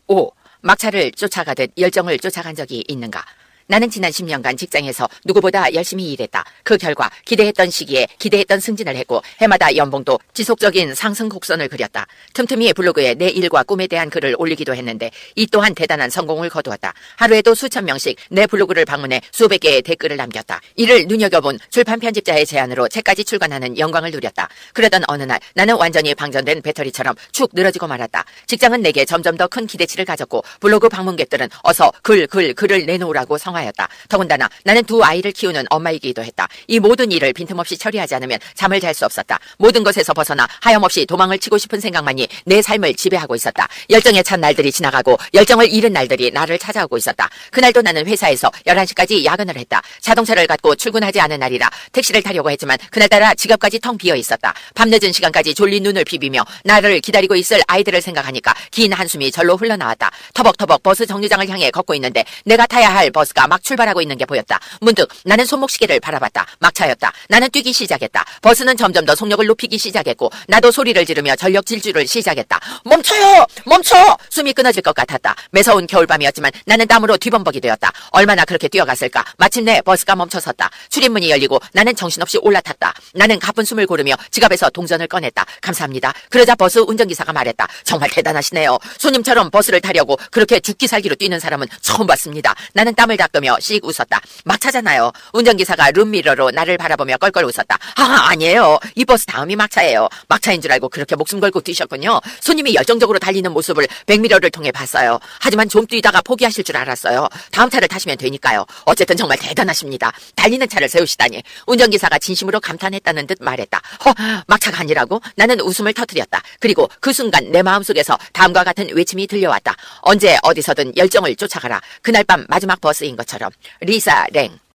5. 막차를 쫓아가듯 열정을 쫓아간 적이 있는가? 나는 지난 10년간 직장에서 누구보다 열심히 일했다. 그 결과 기대했던 시기에 기대했던 승진을 했고 해마다 연봉도 지속적인 상승 곡선을 그렸다. 틈틈이 블로그에 내 일과 꿈에 대한 글을 올리기도 했는데 이 또한 대단한 성공을 거두었다. 하루에도 수천 명씩 내 블로그를 방문해 수백 개의 댓글을 남겼다. 이를 눈여겨본 출판 편집자의 제안으로 책까지 출간하는 영광을 누렸다. 그러던 어느 날 나는 완전히 방전된 배터리처럼 축 늘어지고 말았다. 직장은 내게 점점 더 큰 기대치를 가졌고 블로그 방문객들은 어서 글을 내놓으라고 성화 였다. 더군다나 나는 두 아이를 키우는 엄마이기도 했다. 이 모든 일을 빈틈없이 처리하지 않으면 잠을 잘 수 없었다. 모든 것에서 벗어나 하염없이 도망을 치고 싶은 생각만이 내 삶을 지배하고 있었다. 열정에 찬 날들이 지나가고 열정을 잃은 날들이 나를 찾아오고 있었다. 그날도 나는 회사에서 11시까지 야근을 했다. 자동차를 갖고 출근하지 않은 날이라 택시를 타려고 했지만 그날따라 지갑까지 텅 비어 있었다. 밤늦은 시간까지 졸린 눈을 비비며 나를 기다리고 있을 아이들을 생각하니까 긴 한숨이 절로 흘러나왔다. 터벅터벅 버스 정류장을 향해 걷고 있는데 내가 타야 할 버스가 막 출발하고 있는 게 보였다. 문득 나는 손목시계를 바라봤다. 막차였다. 나는 뛰기 시작했다. 버스는 점점 더 속력을 높이기 시작했고 나도 소리를 지르며 전력 질주를 시작했다. 멈춰요! 멈춰! 숨이 끊어질 것 같았다. 매서운 겨울밤이었지만 나는 땀으로 뒤범벅이 되었다. 얼마나 그렇게 뛰어갔을까? 마침내 버스가 멈춰섰다. 출입문이 열리고 나는 정신없이 올라탔다. 나는 가쁜 숨을 고르며 지갑에서 동전을 꺼냈다. 감사합니다. 그러자 버스 운전기사가 말했다. 정말 대단하시네요. 손님처럼 버스를 타려고 그렇게 죽기 살기로 뛰는 사람은 처음 봤습니다. 나는 땀을 닦으며 씩 웃었다. 막차잖아요. 운전기사가 룸미러로 나를 바라보며 껄껄 웃었다. 아니에요. 이 버스 다음이 막차예요. 막차인 줄 알고 그렇게 목숨 걸고 뛰셨군요. 손님이 열정적으로 달리는 모습을 백미러를 통해 봤어요. 하지만 좀 뛰다가 포기하실 줄 알았어요. 다음 차를 타시면 되니까요. 어쨌든 정말 대단하십니다. 달리는 차를 세우시다니. 운전기사가 진심으로 감탄했다는 듯 말했다. 막차가 아니라고? 나는 웃음을 터뜨렸다. 그리고 그 순간 내 마음속에서 다음과 같은 외침이 들려왔다. 언제 어디서든 열정을 쫓아가라. 그날 밤 마지막 버스인 것처럼. 리사 랭.